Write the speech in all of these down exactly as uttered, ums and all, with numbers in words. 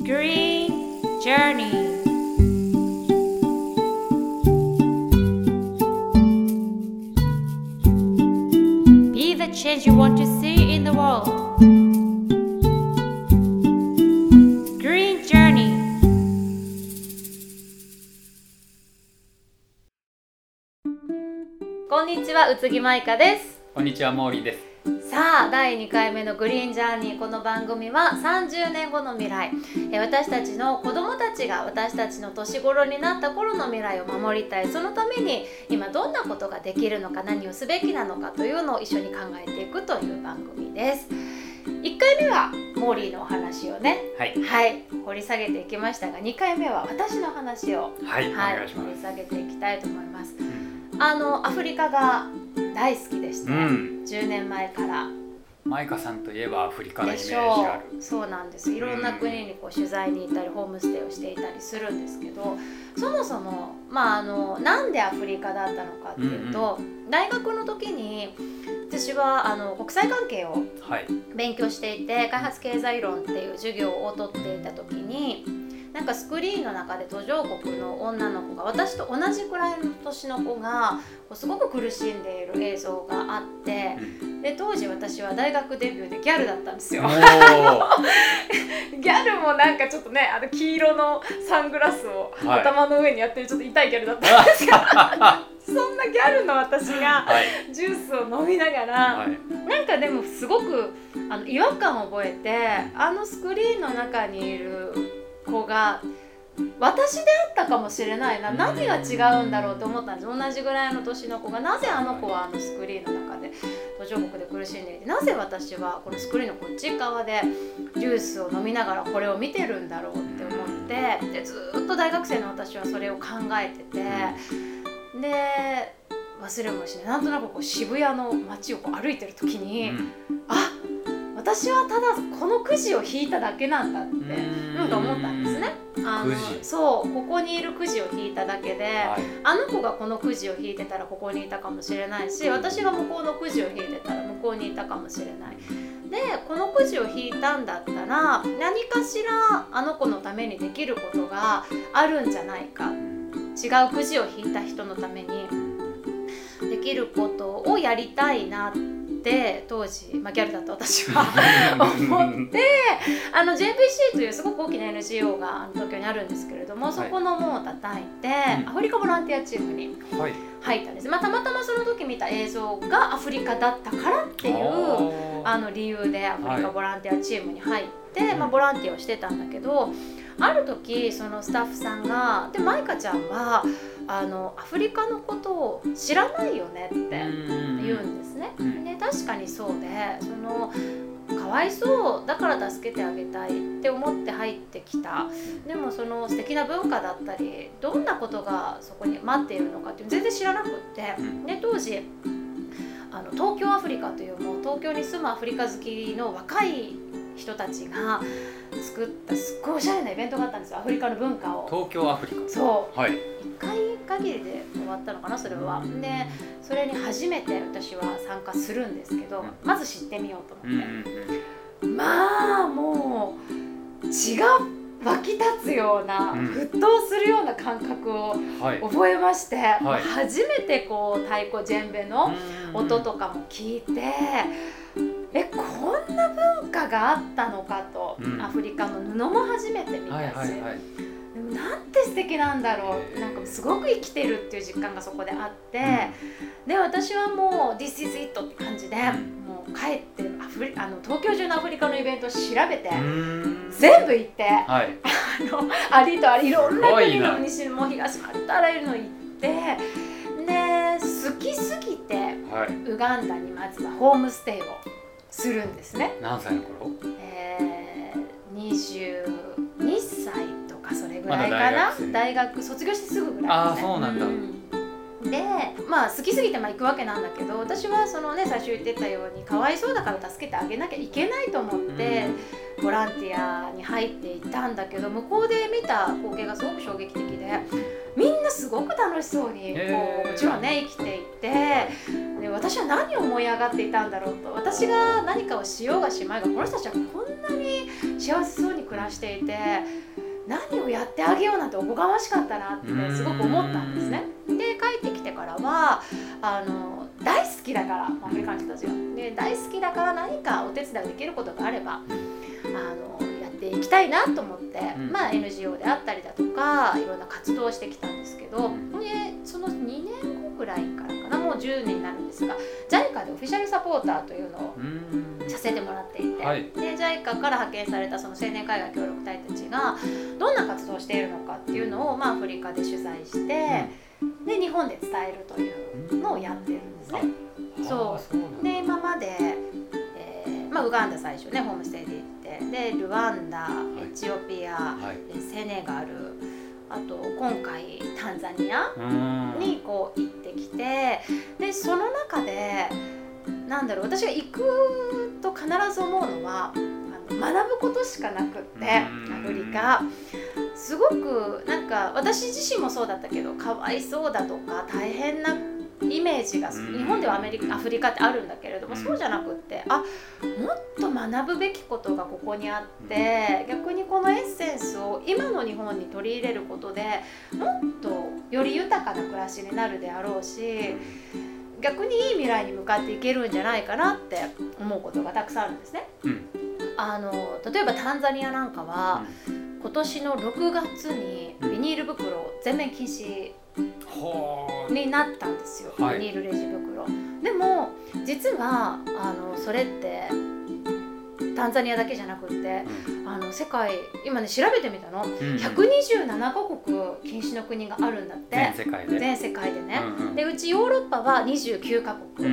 Green Journey. Be the change you want to see in the world. Green Journey. こんにちは、宇津木舞香です。 こんにちは、モーリーです。 さあ、だいにかいめのグリーンジャーニー。この番組はさんじゅうねんごの未来、私たちの子供たちが私たちの年頃になった頃の未来を守りたい。そのために今どんなことができるのか、何をすべきなのかというのを一緒に考えていくという番組です。いっかいめはモーリーのお話をね、 はい、 はい、掘り下げていきましたが、にかいめは私の話を、 はい、 はい、 お願いします。 掘り下げていきたいと思います。 うん、 あのアフリカが大好きでして、うん、じゅうねんまえからマイカさんといえばアフリカのイメージある。 そうなんです。いろんな国にこう取材に行ったりホームステイをしていたりするんですけど、そもそも、まあ、あのなんでアフリカだったのかっていうと、うんうん、大学の時に私はあの国際関係を勉強していて、はい、開発経済論っていう授業を取っていた時に、なんかスクリーンの中で途上国の女の子が、私と同じくらいの年の子がすごく苦しんでいる映像があって、で当時私は大学デビューでギャルだったんですよ。ギャルもなんかちょっとね、あの黄色のサングラスを頭の上にやってるちょっと痛いギャルだったんですけど、はい、そんなギャルの私がジュースを飲みながら、はい、なんかでもすごくあの違和感を覚えて、あのスクリーンの中にいる子が私であったかもしれないな、何が違うんだろうと思ったんです。同じぐらいの年の子が、なぜあの子はあのスクリーンの中で途上国で苦しんでいて、なぜ私はこのスクリーンのこっち側でジュースを飲みながらこれを見てるんだろうって思って、でずっと大学生の私はそれを考えてて、で忘れもしない、なんとなくこう渋谷の街をこう歩いてる時に、うん、あ、私はただこのくじを引いただけなんだってなんか思ったんですね。あのそう、ここにいるくじを引いただけで、はい、あの子がこのくじを引いてたらここにいたかもしれないし、私が向こうのくじを引いてたら向こうにいたかもしれない。でこのくじを引いたんだったら、何かしらあの子のためにできることがあるんじゃないか、違うくじを引いた人のためにできることをやりたいなって当時、まあ、ギャルだった私は思って、あの ジェーピーシー というすごく大きな エヌジーオー が東京にあるんですけれども、そこの門を叩いて、はい、アフリカボランティアチームに入ったんです、まあ、たまたまその時見た映像がアフリカだったからっていうあの理由でアフリカボランティアチームに入って、はい、まあ、ボランティアをしてたんだけど、ある時そのスタッフさんが、でマイカちゃんはあのアフリカのことを知らないよねって言うんですね。で確かにそうで、そのかわいそうだから助けてあげたいって思って入ってきた。でもその素敵な文化だったり、どんなことがそこに待っているのかっていう全然知らなくって、で当時あの東京アフリカという、もう東京に住むアフリカ好きの若い人たちが作ったすっごいおしゃれなイベントがあったんですよ、アフリカの文化を。 東京アフリカ、 そう、 はい、 いっかい限りで終わったのかな、それは。でそれに初めて私は参加するんですけど、まず知ってみようと思って、うん、まあもう血が湧き立つような、うん、沸騰するような感覚を覚えまして、はいはい、初めてこう太鼓ジェンベの音とかも聞いて、え、こんな文化があったのかと、うん、アフリカの布も初めて見たし、はいはいはい、でもなんて素敵なんだろう、なんかすごく生きてるっていう実感がそこであって、うん、で私はもう This is it って感じで、もう帰ってアフリあの東京中のアフリカのイベントを調べて全部行って、はい、あのありとありいろんな国の西も東もありとあらゆるの行って、で好きすぎて、はい、ウガンダにまずはホームステイをするんですね。 何歳の頃？ えー、にじゅうにさいとかそれぐらいかな、ま、大学卒業してすぐぐらいですね。 ああ、そうなんだ、うん 、でまあ好きすぎてまあ行くわけなんだけど、私はそのね最初言ってたようにかわいそうだから助けてあげなきゃいけないと思って、うん、ボランティアに入っていたんだけど、向こうで見た光景がすごく衝撃的で、みんなすごく楽しそうにこうもちろんね生きていて、で私は何を思い上がっていたんだろうと、私が何かをしようがしまいがこの人たちはこんなに幸せそうに暮らしていて、何をやってあげようなんておこがましかったなってすごく思ったんですね。で帰ってきてからはあの大好きだから、アフリカの人たちがで大好きだから何かお手伝いできることがあればあのやっていきたいなと思って、うんまあ、エヌジーオー であったりだとかいろんな活動をしてきたんですけど、でそのにねんごぐらいからかな、もうじゅうねんになるんですが ジャイカ でオフィシャルサポーターというのをさせてもらっていて、はい、で ジャイカ から派遣されたその青年海外協力隊たちがどんな活動をしているのかっていうのを、まあ、アフリカで取材して、うん、で日本で伝えるというのをやってるんですね。うん、そうで今まで、えーまあ、ウガンダ最初ねホームステイで行って、でルワンダ、エチオピア、はい、セネガル、あと今回タンザニアにこう行ってきて、でその中でなんだろう、私が行くと必ず思うのはあの学ぶことしかなくって、アフリカすごくなんか私自身もそうだったけどかわいそうだとか大変なイメージが日本ではアメリカ、アフリカってあるんだけれども、そうじゃなくって、あもっと学ぶべきことがここにあって、逆にこのエッセンスを今の日本に取り入れることでもっとより豊かな暮らしになるであろうし、逆にいい未来に向かっていけるんじゃないかなって思うことがたくさんあるんですね。うん、あの例えばタンザニアなんかは、うん、今年のろくがつにビニール袋全面禁止になったんですよ、はい、ビニールレジ袋。でも実はあのそれってタンザニアだけじゃなくって、うん、あの世界今ね調べてみたの、うんうん、ひゃくにじゅうななカ国禁止の国があるんだって、 全世界で全世界でね、うんうん、でうちヨーロッパはにじゅうきゅうカ国、うん、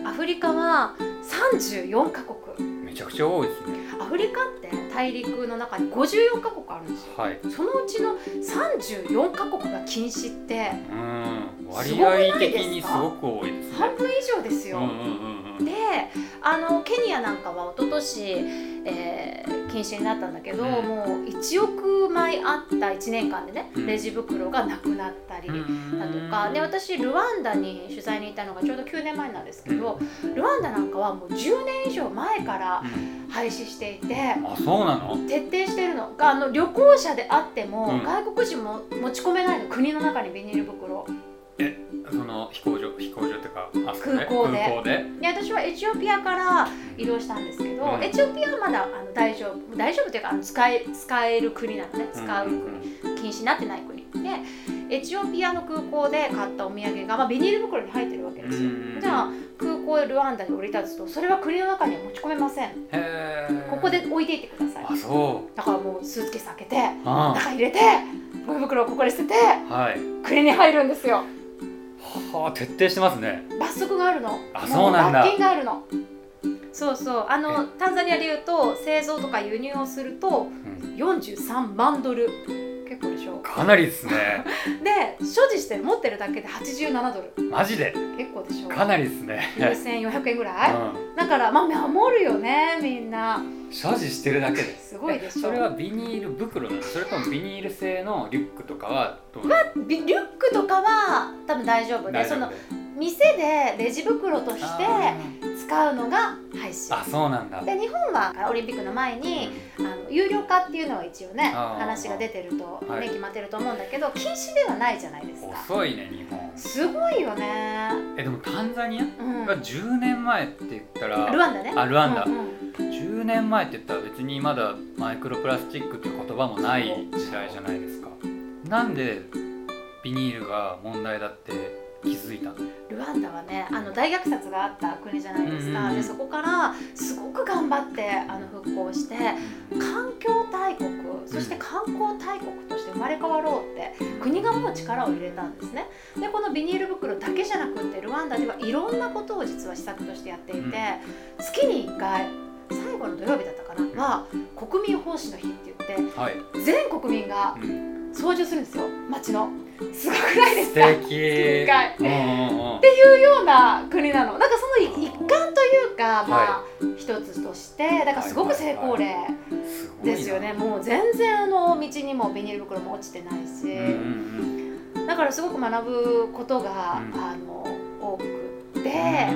アフリカはさんじゅうよんカ国。 めちゃくちゃ多いですね。 アフリカって大陸の中にごじゅうよんカ国あるんですよ、はい、そのうちのさんじゅうよんカ国が禁止ってうん割合的にすごく多いですね。 半分以上ですよ、うんうんうん、であのケニアなんかは一昨年、えー、禁止になったんだけど、うん、もういちおくまいあったいちねんかんでね、うん、レジ袋がなくなったりだとか、で私ルワンダに取材に行ったのがちょうどきゅうねんまえなんですけど、うん、ルワンダなんかはもうじゅうねん以上前から廃止していて、 うん、あそうなの？ 徹底してるのが、あの旅行者であっても、うん、外国人も持ち込めないの、国の中にビニール袋。 えその飛行場飛行場ってかあそこ、ね、 空港で空港でで私はエチオピアから移動したんですけど、うん、エチオピアはまだあの大丈夫大丈夫っていうかあの使え使える国なのね、使う国、うん、禁止になってない国で、エチオピアの空港で買ったお土産が、まあ、ビニール袋に入ってるわけですよ、うん、じゃあ空港でルワンダに降り立つとそれは国の中には持ち込めません。へー、ここで置いていってください。 あそうだからもうスーツケース開けて中入れてゴミ袋をここで捨てて、はい、国に入るんですよ。 はあ、徹底してますね。 罰則があるの。 あ、そうなんだ。 罰金があるの。そうそう、あのタンザニアでいうと製造とか輸入をするとよんじゅうさんまんドル、結構でしょ。 かなりですね。 で所持してる持ってるだけではちじゅうななドル。 マジで？ 結構でしょ。 かなりですね。 きゅうせんよんひゃくえんぐらい、うん、だからまあ守るよねみんな。 所持してるだけですごいでしょ。 それはビニール袋なの？それともビニール製のリュックとかはどう？ まあ、リュックとかは多分大丈夫で、その店でレジ袋として使うのが廃止。 あ、そうなんだ。 で日本はオリンピックの前に、うん、あの有料化っていうのは一応ね話が出てると、ね、はい、決まってると思うんだけど禁止ではないじゃないですか。 遅いね日本。 すごいよね。 えでもタンザニアがじゅうねんまえって言ったら、 うん、ルワンダね。 あルワンダ、うんうん、じゅうねんまえって言ったら別にまだマイクロプラスチックっていう言葉もない時代じゃないですか。なんでビニールが問題だって気づいたの？ ルワンダはね、あの大虐殺があった国じゃないですか、うんうんうん、でそこからすごく頑張ってあの復興して環境大国、そして観光大国として生まれ変わろうって国がもう力を入れたんですね。でこのビニール袋だけじゃなくってルワンダではいろんなことを実は施策としてやっていて、うん、月にいっかい最後の土曜日だったかなは国民奉仕の日って言って、はい、全国民が掃除するんですよ、街の。すごくないですか？ 素敵。いっかい、うんうん、 っていうような国なの。なんかその一環というか、まあ、はい、一つとしてだからすごく成功例ですよね。もう全然あの道にもビニール袋も落ちてないし、うんうん、だからすごく学ぶことが、うん、あの多くて、うん、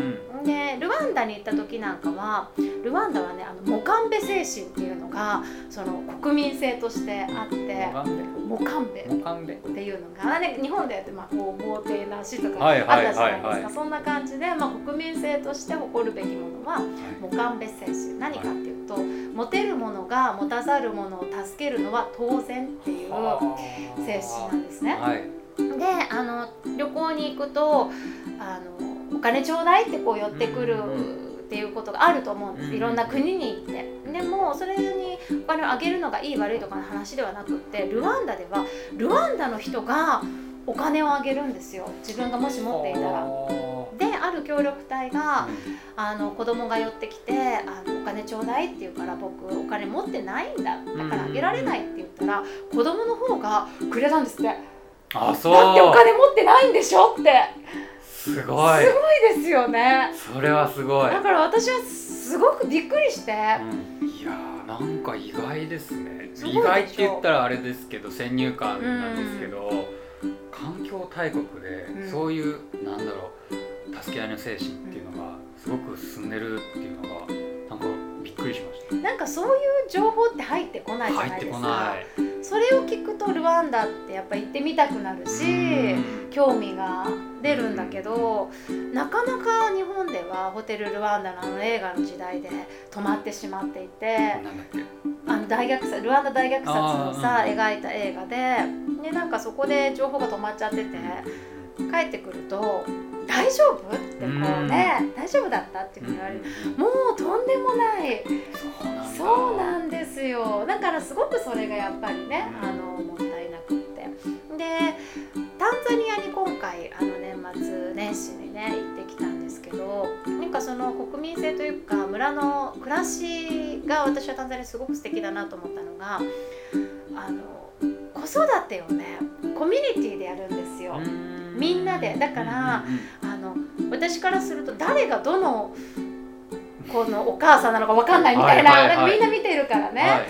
でルワンダに行った時なんかはルワンダはねあのモカンベ精神っていうのがその国民性としてあってモカンベモカンベっていうのが、ね、日本でやってまあこう豪邸なしとかあはいったじゃはいはいはいないですか。そんな感じで、まあ、国民性として誇るべきものはモカンベ精神。何かっていうと、持てるものが持たざるものを助けるのは当然っていう精神なんですね。 はい、 であの旅行に行くとあのお金ちょうだいってこう寄ってくるっていうことがあると思うんです。いろんな国に行って。でもそれにお金をあげるのがいい悪いとかの話ではなくってルワンダではルワンダの人がお金をあげるんですよ。自分がもし持っていたら。である協力隊が、うん、あの子供が寄ってきてあのお金ちょうだいって言うから僕お金持ってないんだだからあげられないって言ったら、うん、子供の方がくれたんですって。 あ、そうだってお金持ってないんでしょって。 すごいすごいですよね。 それはすごい。 だから私はすごくびっくりして、 うん、いやーなんか意外ですね。意外って言ったらあれですけど先入観なんですけど、うん、環境大国でそういう、うん、なんだろう助け合いの精神っていうのがすごく進んでるっていうのがなんかびっくりしました。 なんかそういう情報って入ってこないじゃないですか。入ってこない。それを聞くとルワンダってやっぱ行ってみたくなるし、興味が出るんだけど、なかなか日本ではホテルルワンダのあの映画の時代で止まってしまっていて、 なんだっけ、 あの大虐殺ルワンダ大虐殺をさ、うん、描いた映画で、でなんかそこで情報が止まっちゃってて、帰ってくると大丈夫ってこうね、大丈夫だったっていうふうに言われる。もうとんでもない。そうなんですよ。だからすごくそれがやっぱりね、あのもったいなくって。でタンザニアに今回あの年末年始にね行ってきたんですけど、なんかその国民性というか村の暮らしが私はタンザニアすごく素敵だなと思ったのが、あの子育てをねコミュニティでやるんですよ。みんなで。だからあの私からすると誰がどのこのお母さんなのか分かんないみたいな、はいはいはい、みんな見てるからね、はい、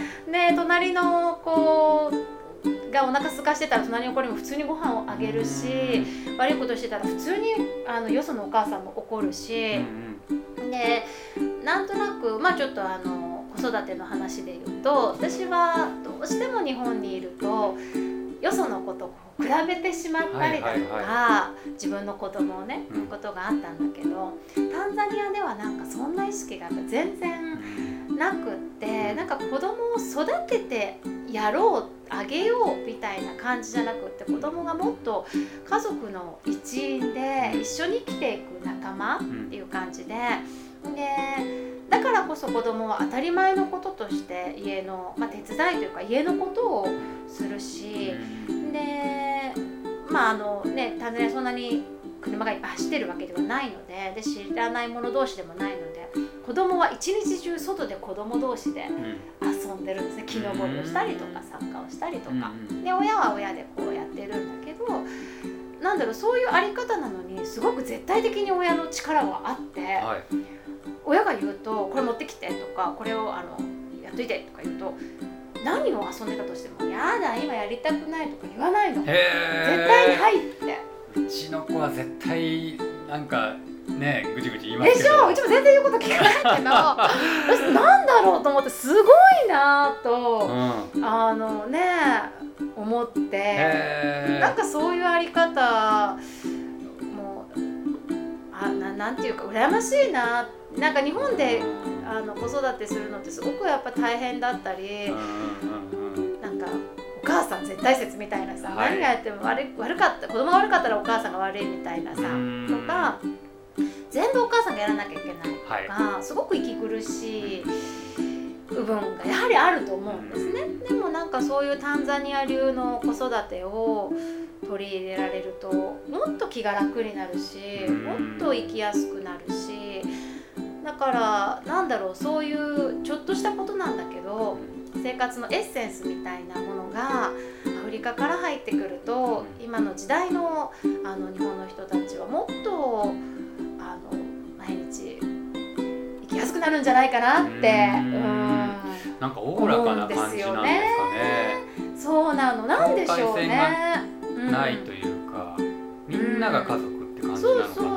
で隣の子がお腹空かしてたら隣の子にも普通にご飯をあげるし、悪いことしてたら普通にあのよそのお母さんも怒るし、でなんとなくまあちょっとあの子育ての話で言うと、私はどうしても日本にいるとよその子と比べてしまったりだとか、はいはいはい、自分の子供をね、うん、ことがあったんだけど、タンザニアではなんかそんな意識が全然なくって、なんか子供を育ててやろうあげようみたいな感じじゃなくって、子供がもっと家族の一員で一緒に生きていく仲間っていう感じで、でだからこそ子供は当たり前のこととして家の、まあ、手伝いというか家のことをするし、でまああのねタンザニアそんなに車がいっぱい走ってるわけではないので、で知らない者同士でもないので、子供は一日中外で子供同士で遊んでるんですね。木登りをしたりとかサッカーをしたりとかで、親は親でこうやってるんだけど、なんだろう、そういうあり方なのにすごく絶対的に親の力はあって、はい、親が言うとこれ持ってきてとかこれをあのやっといてとか言うと、何を遊んでたとしてもやだ今やりたくないとか言わないの。絶対にはいって。 うちの子は絶対なんかねぐちぐち言いますけど。 でしょ、うちも全然言うこと聞かないけど私なんだろうと思って、すごいなと、うん、あのね思って、なんかそういうあり方もあ な, なんていうか羨ましいな。なんか日本であの子育てするのってすごくやっぱ大変だったり、なんかお母さん絶対説みたいなさ、はい、何がやっても 悪, 悪かった子供が悪かったらお母さんが悪いみたいなさとか、全部お母さんがやらなきゃいけないとか、はい、すごく息苦しい部分がやはりあると思うんですね。でもなんかそういうタンザニア流の子育てを取り入れられるともっと気が楽になるし、もっと生きやすくなるし、だからなんだろう、そういうちょっとしたことなんだけど生活のエッセンスみたいなものがアフリカから入ってくると、今の時代の、あの日本の人たちはもっとあの毎日生きやすくなるんじゃないかなって、うん、 なんかおおらかな感じなんですかね。 そうなの、なんでしょうね。 ないというか、うん、みんなが家族って感じなのかな。そうそうそう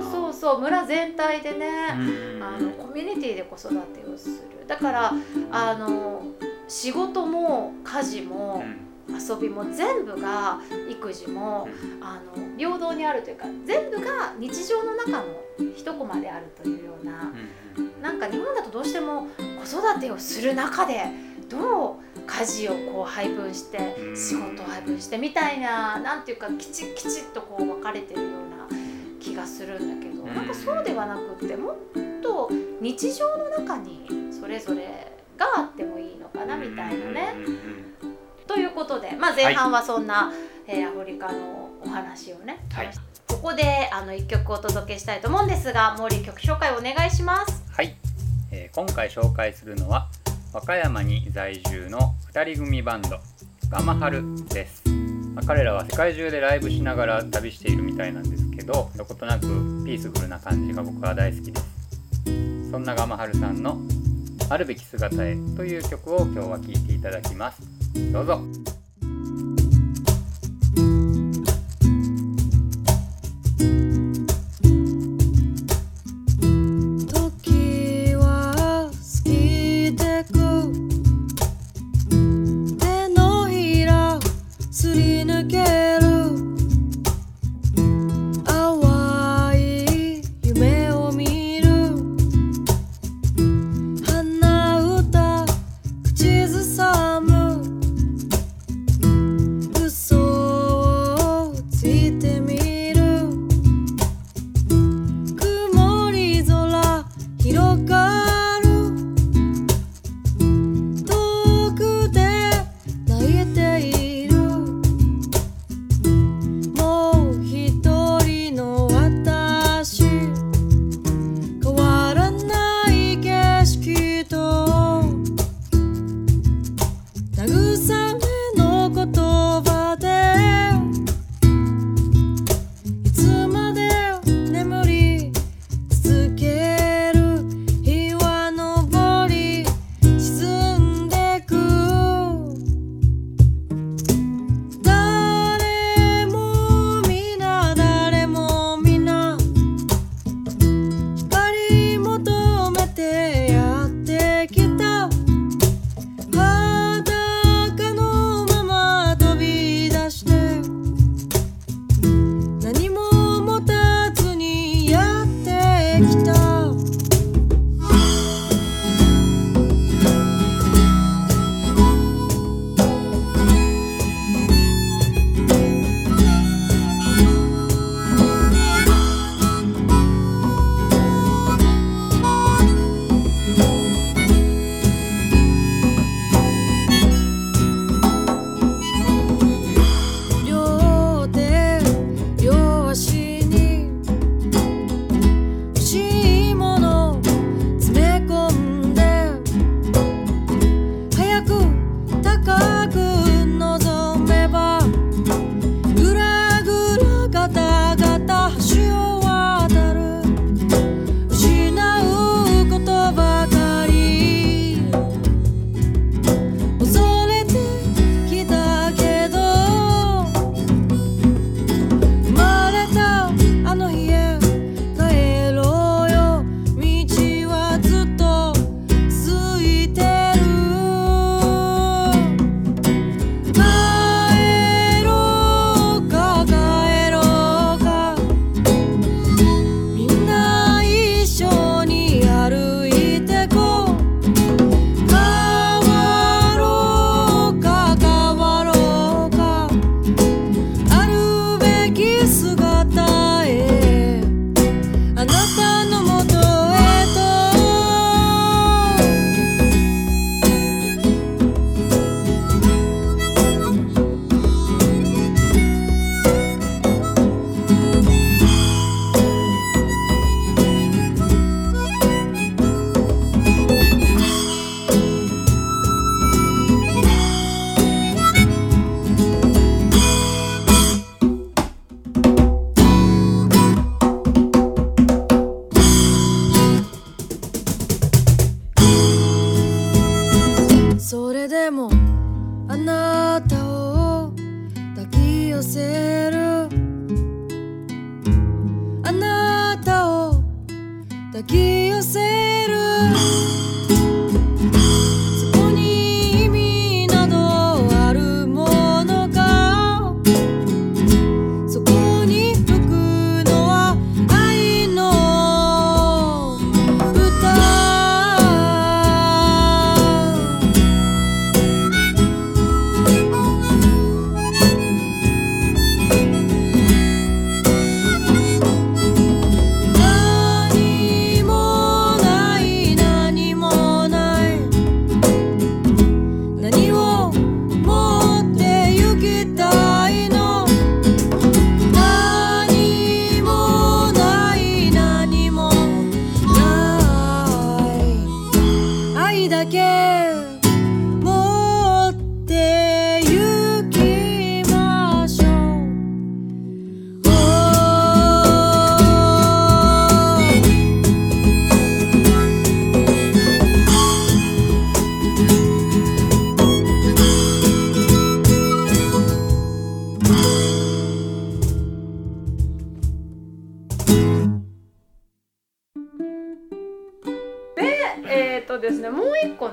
そう村全体でね、 うん、 あのコミュニティで子育てをする。だからあの仕事も家事も、うん、遊びも全部が育児も、うん、あの平等にあるというか全部が日常の中の一コマであるというような、うん、なんか日本だとどうしても子育てをする中でどう家事をこう配分して仕事を配分してみたいな、なんていうかきちっきちっとこう分かれてるような気がするんだけど、なんかそうではなくってもっと日常の中にそれぞれがあってもいいのかなみたいなね。ということで、まあ、前半はそんな、はい、えー、アフリカのお話をね、はい、ここであのいっきょくお届けしたいと思うんですが、モーリー曲紹介お願いします。 はい、えー、今回紹介するのは和歌山に在住のふたり組バンドガマハルです。まあ、彼らは世界中でライブしながら旅しているみたいなんですけど、どことなくピースフルな感じが僕は大好きです。そんなガマハルさんのあるべき姿へという曲を今日は聴いていただきます。どうぞ。 時は過ぎてく、手のひらすり抜ける、淡い夢を見る、鼻歌口ずさむ、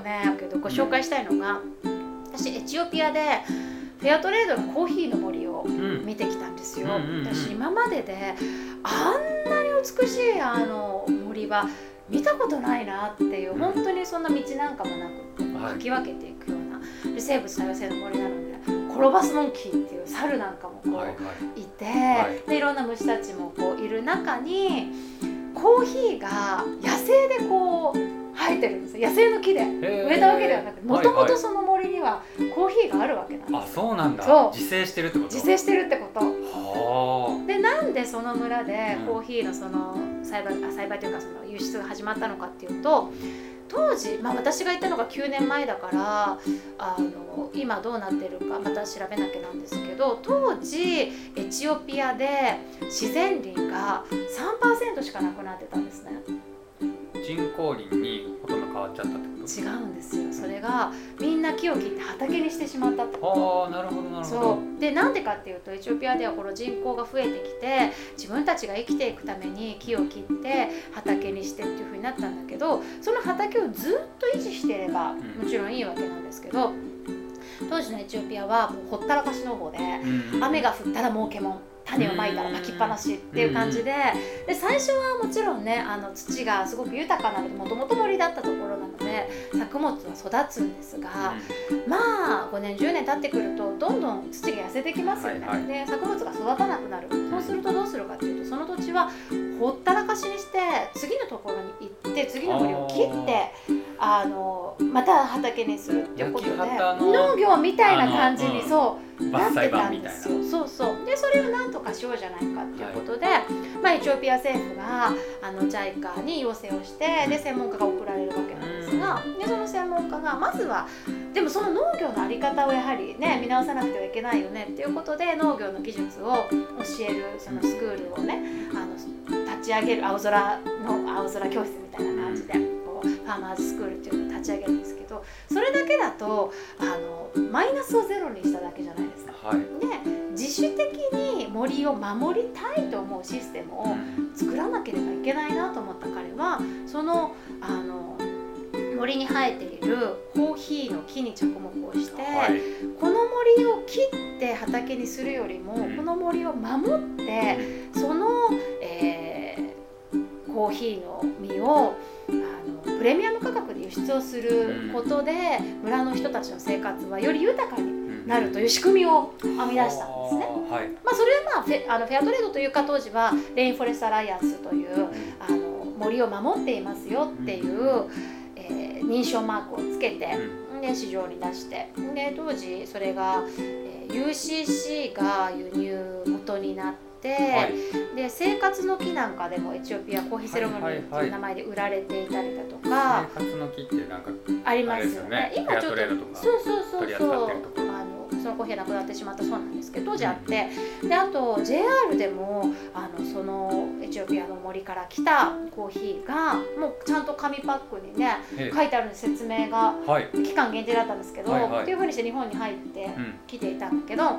ねだけどご紹介したいのが、私エチオピアでフェアトレードのコーヒーの森を見てきたんですよ、うんうんうんうん、私今までであんなに美しいあの森は見たことないなっていう、うん、本当にそんな道なんかもなくかき分けていくようなで生物多様性の森なのでコロバスモンキーっていう猿なんかもこう、はいはい、いて、はい、でいろんな虫たちもこういる中にコーヒーが野生でこう生えてるんですよ。野生の木で植えたわけではなくて、もともとその森にはコーヒーがあるわけなんです。 あ、そうなんだ。そう自生してるってこと？ 自生してるってこと。 はあ。 でなんでその村でコーヒーのその栽培、あ栽培というかその輸出が始まったのかっていうと、当時、まあ、私が行ったのがきゅうねんまえだからあの今どうなってるかまた調べなきゃなんですけど、当時エチオピアで自然林が さんパーセント しかなくなってたんですね。 人工林にほとんど変わっちゃったってこと？ 違うんですよ。それがみんな木を切って畑にしてしまったってこと。 ああ、なるほどなるほど。 そうでなんでかっていうとエチオピアではこの人口が増えてきて自分たちが生きていくために木を切って畑にしてっていう風になったんだけど、その畑をずっと維持していればもちろんいいわけなんですけど、当時のエチオピアはもうほったらかしの方で、うん、雨が降ったら儲けもん、種をまいたらまきっぱなしっていう感じで、で最初はもちろんねあの土がすごく豊かなのでもともと森だったところなので作物は育つんですが、まあごねんじゅうねん経ってくるとどんどん土が痩せてきますよね、はいはい、で作物が育たなくなる。そうするとどうするかっていうと、その土地はほったらかしにして次のところに行って次の森を切ってあのまた畑にするっていうことで農業みたいな感じにそうなってたんですよ。そうそうでそれをなんとかしようじゃないかっていうことで、はい、まあ、エチオピア政府があの ジャイカ に要請をしてで専門家が送られるわけなんですが、でその専門家がまずはでもその農業の在り方をやはりね見直さなくてはいけないよねっていうことで農業の技術を教えるそのスクールをねあの立ち上げる、青空の青空教室みたいな感じでこうファーマーズスクールっていうのを立ち上げるんですけど、それだけだとあのマイナスをゼロにしただけじゃないですか、はい、で自主的に森を守りたいと思うシステムを作らなければいけないなと思った彼はその、あの森に生えているコーヒーの木に着目をして、はい、この森を切って畑にするよりも、うん、この森を守ってその、えー、コーヒーの実をあのプレミアム価格で輸出をすることで、うん、村の人たちの生活はより豊かになるという仕組みを編み出したんですね、はい、まあ、それは、まあ、フェ、あのフェアトレードというか当時はレインフォレストアライアンスという、うん、あの森を守っていますよっていう、うんえー、認証マークをつけて、うん、で市場に出してで当時それが、えー、ユーシーシー が輸入元になって、はい、で生活の木なんかでもエチオピアコーヒーセレモニーっていう名前で売られていたりだとか、 生活の木ってなんかありますよね。今ちょっとそうそうそうそうあのそのコーヒーなくなってしまったそうなんですけど当時あって、うん、であと ジェイアール でもあのそのエチオピアの森から来たコーヒーがもうちゃんと紙パックにね書いてある説明が、はい、期間限定だったんですけど、はいはい、っていう風にして日本に入ってきていたんだけど、うん、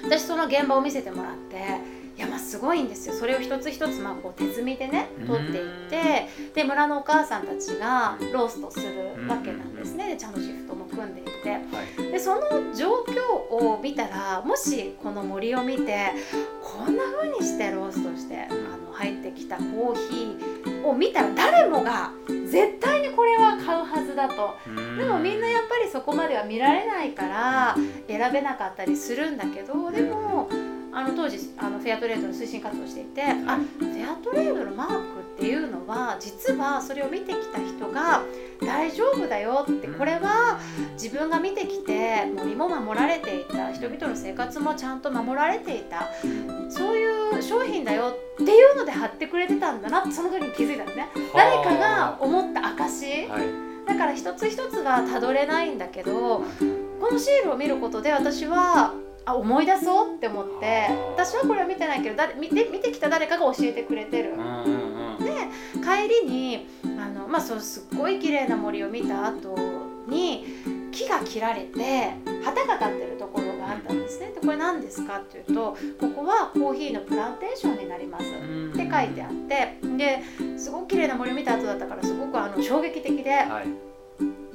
私その現場を見せてもらっていやまあすごいんですよ。それを一つ一つまあこう手摘みでね取っていってで村のお母さんたちがローストするわけなんですね。でちゃんとシフトも組んでいて、はい、でその状況を見たらもしこの森を見てこんな風にしてローストしてあの入ってきたコーヒーを見たら誰もが絶対にこれは買うはずだと。でもみんなやっぱりそこまでは見られないから選べなかったりするんだけど、でもあの当時あのフェアトレードの推進活動をしていて、あ、フェアトレードのマークっていうのは実はそれを見てきた人が大丈夫だよって、これは自分が見てきて森も守られていた、人々の生活もちゃんと守られていた、そういう商品だよっていうので貼ってくれてたんだなってその時に気づいたんですね。誰かが思った証、はい、だから一つ一つはたどれないんだけどこのシールを見ることで私はあ思い出そうって思って、私はこれは見てないけど誰 見, て見てきた誰かが教えてくれてる、うんうんうん、で帰りにあの、まあ、そうすっごい綺麗な森を見た後に木が切られて旗が立ってるところがあったんですね。でこれ何ですかっていうと、ここはコーヒーのプランテーションになりますって書いてあって、ですごく綺麗な森を見た後だったからすごくあの衝撃的で、はい、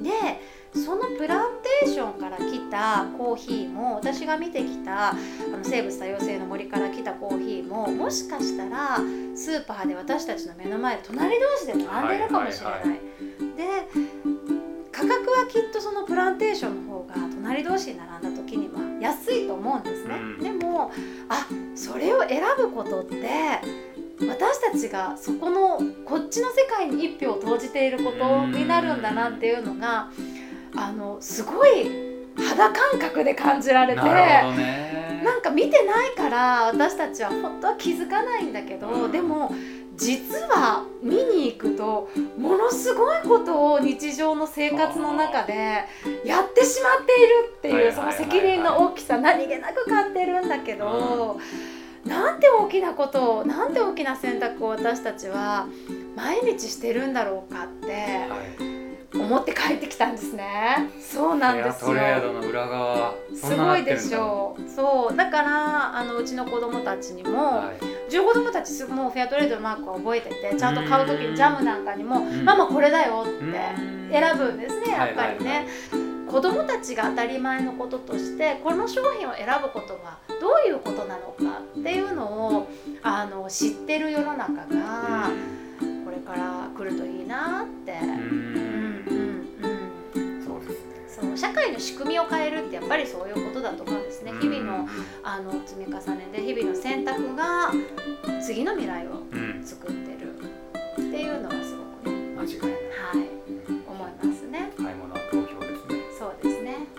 でそのプランテーションから来たコーヒーも私が見てきたあの生物多様性の森から来たコーヒーももしかしたらスーパーで私たちの目の前で隣同士で並んでるかもしれない、はいはいはい、で価格はきっとそのプランテーションの方が隣同士に並んだ時には安いと思うんですね、うん、でもあそれを選ぶことって私たちがそこのこっちの世界に一票を投じていることになるんだなっていうのがあのすごい肌感覚で感じられて、なるほどね、なんか見てないから私たちは本当は気づかないんだけど、うん、でも実は見に行くとものすごいことを日常の生活の中でやってしまっているっていうその責任の大きさ何気なく感じてるんだけど、うん、なんて大きなことをなんて大きな選択を私たちは毎日してるんだろうかって思って帰ってきたんですね。そうなんですよ。 フェアトレードの裏側そんななってるんだ。 すごいでしょう。そうだからあのうちの子供たちにも、はい、うちの子供たちもうフェアトレードのマークを覚えててちゃんと買う時にジャムなんかにもママこれだよって選ぶんですね、やっぱりね、はいはいはい、子供たちが当たり前のこととしてこの商品を選ぶことはどういうことなのかっていうのをあの知ってる世の中がこれから来るといいなって、うんうんうん、そうですね。そう社会の仕組みを変えるってやっぱりそういうことだと思うんですね。日々の、あの積み重ねで日々の選択が次の未来を作ってるっていうのはすごくね間違いない、はい、 思いますね。 買い物は投票ですね。 そうですね、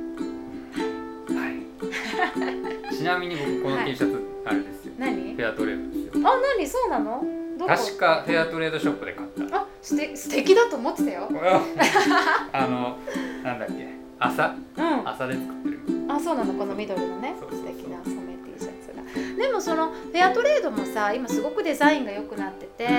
はい、ちなみに僕この T シャツあれですよ、 何？ フェアトレードですよ。 あ、何？そうなの？どこ？ 確かフェアトレードショップで買った。 あ、すて素敵だと思ってたよあの、なんだっけ、朝、うん、朝で作ってる。 あ、そうなの、この緑のね、そうそうそう、素敵な染め T シャツが。でもそのフェアトレードもさ、今すごくデザインが良くなってて、うんうん、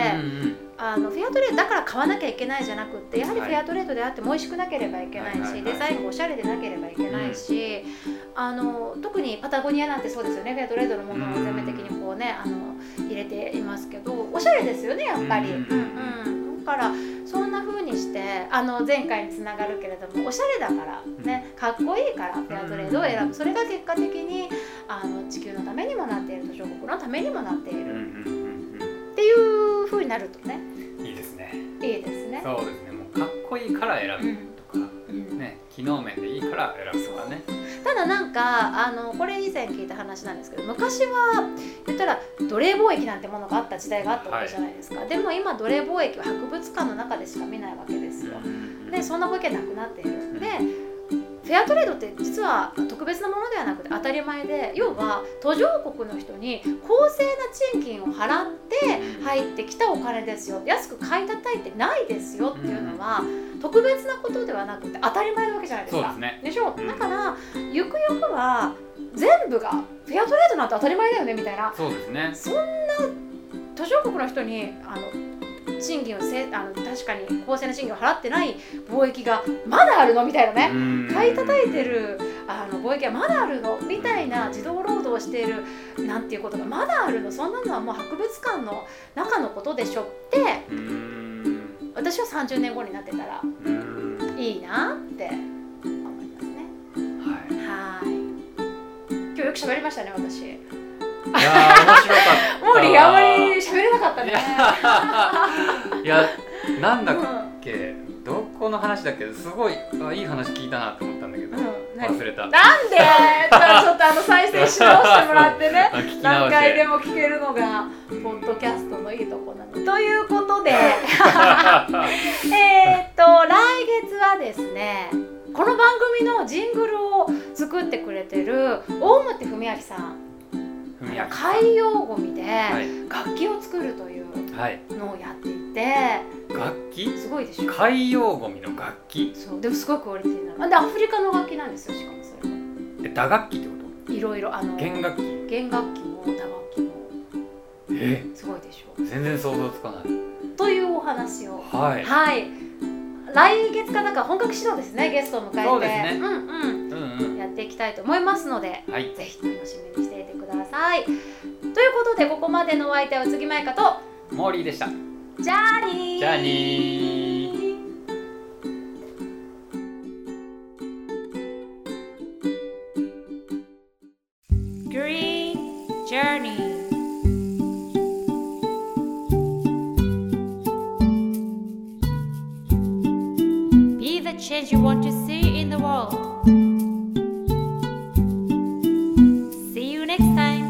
あのフェアトレードだから買わなきゃいけないじゃなくって、やはりフェアトレードであっても美味しくなければいけないし、はいはいはいはい、デザインがおしゃれでなければいけないし、うん、あの特にパタゴニアなんてそうですよね。フェアトレードのものを全面的にこうね、あの入れていますけど、おしゃれですよね、やっぱり。うんうん、だからそんな風にしてあの前回につながるけれども、おしゃれだからね、かっこいいからフェアトレードを選ぶ。それが結果的にあの地球のためにもなっている、途上国のためにもなっているっていう風になるとね、 いいですね。 いいですね。 そうですね。もうかっこいいから選ぶとか、うんうん、ね、機能面でいいから選ぶとかね。 ただなんかあのこれ以前聞いた話なんですけど、昔は言ったら奴隷貿易なんてものがあった時代があったわけじゃないですか、はい、でも今奴隷貿易は博物館の中でしか見ないわけですよ。でそんな貿易はなくなっている。でフェアトレードって実は特別なものではなくて当たり前で、要は途上国の人に公正な賃金を払って入ってきたお金ですよ、安く買い叩いてないですよっていうのは特別なことではなくて当たり前なわけじゃないですか。 そうですね。 でしょ、うん、だからゆくゆくは全部がフェアトレードなんて当たり前だよねみたいな。 そうですね。 そんな途上国の人にあの賃金をせあの確かに公正な賃金を払ってない貿易がまだあるのみたいなね、買い叩いてるあの貿易はまだあるのみたいな、児童労働しているなんていうことがまだあるの、そんなのはもう博物館の中のことでしょって私はさんじゅうねんごになってたらいいなって思いますね。はい、はい。今日よく喋りましたね、私。 いやー面白かった。 もうリあまり喋れなかったね。 いやなんだっけ、うん、どこの話だっけ、すごいあいい話聞いたなと思ったんだけど、うん、忘れた。 なんで？じゃあちょっとあの再生し直してもらってね。何回でも聞けるのがポッドキャストのいいとこなの。ということで、えっと来月はですね、この番組のジングルを作ってくれてる大本文明さん。海洋ゴミで楽器を作るというのをやっていて、はい、 楽器すごいでしょ。 海洋ゴミの楽器。 そうでもすごいクオリティなので、アフリカの楽器なんですよ。しかもそれはえ打楽器ってこと？ いろいろあの弦楽器弦楽器も打楽器もえすごいでしょ。 全然想像つかないというお話をはい、 はい、来月からなんか本格指導ですね、ゲストを迎えてそうですね、 うんうんうんうん、やっていきたいと思いますので、 はい、 ぜひ楽しみにしていてください。ということでここまでのお相手は宇津木舞香とモーリーでした。 じゃあにーじゃあにー journey. Be the change you want to see in the world. See you next time.